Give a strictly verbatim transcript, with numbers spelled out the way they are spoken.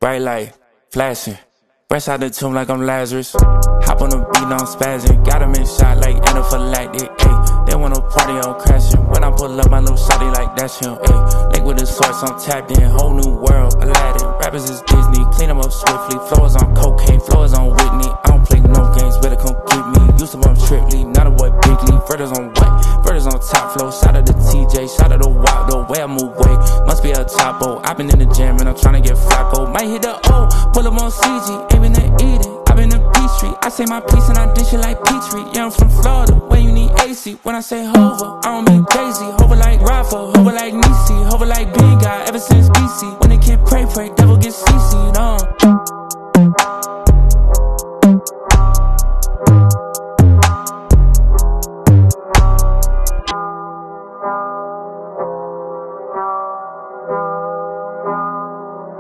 Bright light, flashing. Fresh out the tomb like I'm Lazarus. Hop on the beat, now I'm spazzing. Got him in shot like anaphylactic, ayy. They wanna party on crashing. When I pull up my little shawty like that's him, ayy. Link with the source, I'm tapped in. Whole new world, Aladdin. Rappers is Disney, clean them up swiftly. Floors on cocaine, floors on Whitney. I don't play no games, better come get me. Used to bump Tripley, not a boy Bigly. Verters on what? Verters on top flow. Shout out to T J, shout out to Wop, the way I move weight. Must be a topo. I been in the gym and I'm tryna get Flacco. Might hit the O, pull up on C G, aiming at Eden. I been in Peachtree, I say my piece and I dish it like Petrie. Yeah, I'm from Florida, where you need A C. When I say hover, I don't mean Daisy. Hover like Rafa, hover like Nisi, hover like Big Guy ever since B C. When the kid pray, pray, devil get C C'd on.